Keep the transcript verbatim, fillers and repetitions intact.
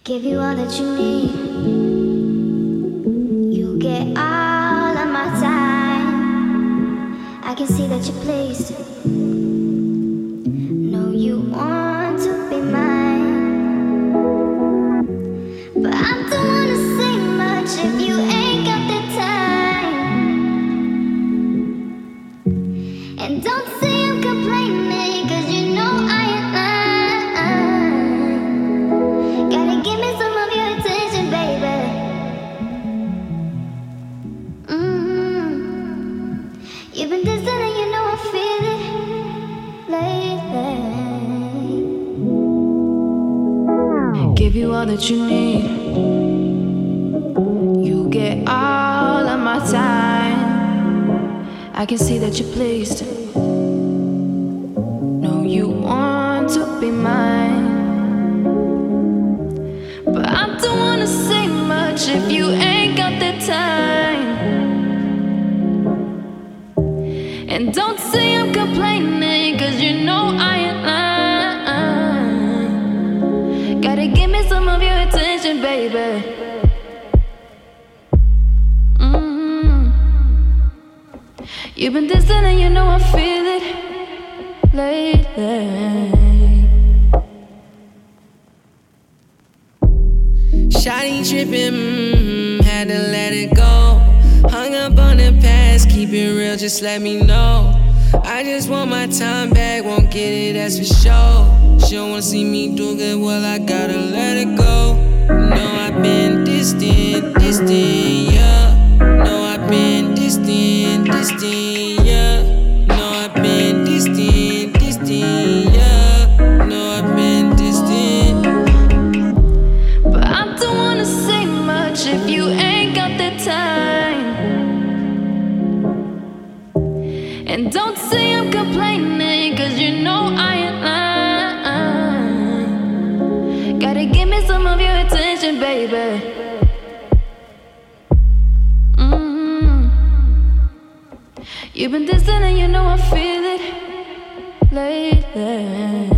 Give you all that you need. You get all of my time. I can see that you're pleased. Know you want to be mine, but I don't wanna say much if you ain't got the time. And don't say I'm complaining, cause you know I ain't lying. Gotta give me some of your attention, baby. Mm-hmm. You've been distant and you know I feel it lately. Give you all that you need. You get all of my time. I can see that you're pleased. Know you want to be mine, but I don't wanna say much if you ain't got the time. And don't say I'm complaining, cause you know I ain't lying. Gotta give me some of your attention, baby. Mm-hmm. You've been distant and you know I feel it lately. Shawty trippin', mm, had to let it go. Hung up on the past, keep it real, just let me know. I just want my time back, won't get it, that's for sure. She don't wanna see me do good, well I gotta let it go. No, I've been distant, distant, yeah. No, I've been distant, distant, yeah. No, I've been distant, distant, yeah. No, I've been distant. But I don't wanna say much if you ain't got the time. And don't say I'm complaining, cause you know I ain't lying. Gotta give me some of your attention, baby. Mm-hmm. You've been distant and you know I feel it lately.